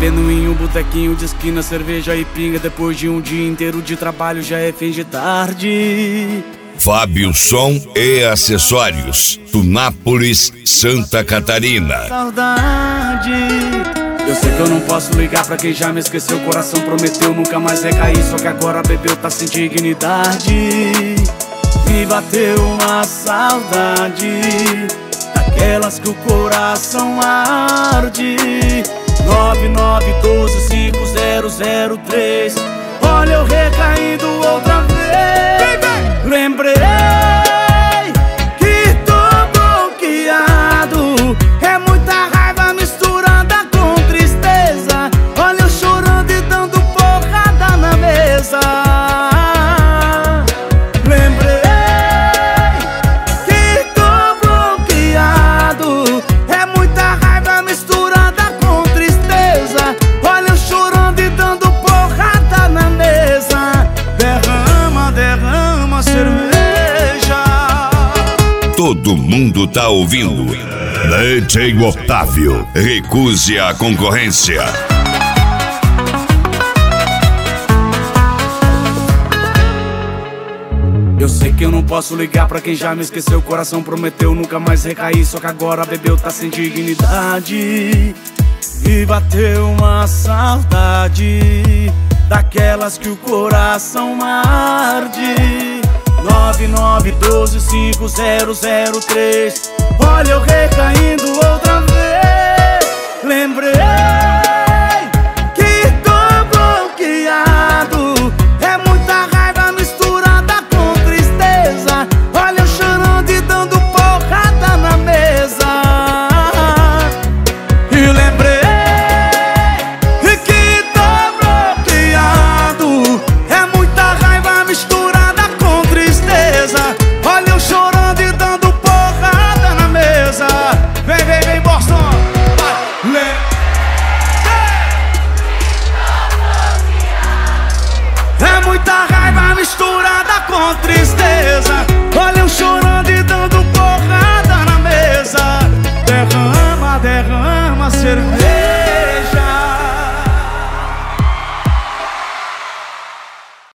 Bebendo em um botequinho de esquina, cerveja e pinga. Depois de um dia inteiro de trabalho já é fim de tarde. Fábio Som e Acessórios, Tunápolis, Santa Catarina. Saudade. Eu sei que eu não posso ligar pra quem já me esqueceu. O coração prometeu nunca mais recair, só que agora bebeu, tá sem dignidade. Me bateu uma saudade, daquelas que o coração arde. 99125003. Olha eu recaindo outra vez. Lembrei que tô bloqueado. É muita raiva misturada com tristeza. Olha eu chorando e dando porrada na mesa. Lembrei que tô bloqueado. É muita raiva misturada com tristeza. Olha eu chorando e dando porrada na mesa. Derrama, derrama cerveja. Todo mundo tá ouvindo. DJ Otávio, recuse a concorrência. Eu sei que eu não posso ligar pra quem já me esqueceu. O coração prometeu nunca mais recair, só que agora bebeu, tá sem dignidade. E bateu uma saudade, daquelas que o coração arde. 99125003. Olha eu recaindo outra vez. Lembrei